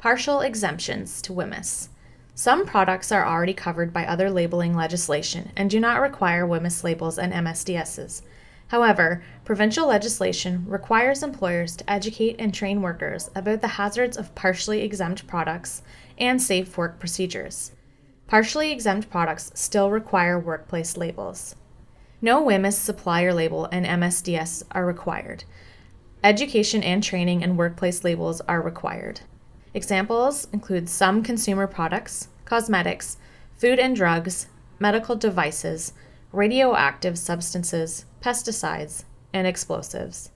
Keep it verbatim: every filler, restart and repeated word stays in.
Partial exemptions to W M I S. Some products are already covered by other labeling legislation and do not require W M I S labels and M S D Ss. However, provincial legislation requires employers to educate and train workers about the hazards of partially exempt products and safe work procedures. Partially exempt products still require workplace labels. No W M I S supplier label and M S D S are required. Education and training and workplace labels are required. Examples include some consumer products, cosmetics, food and drugs, medical devices, radioactive substances, pesticides, and explosives.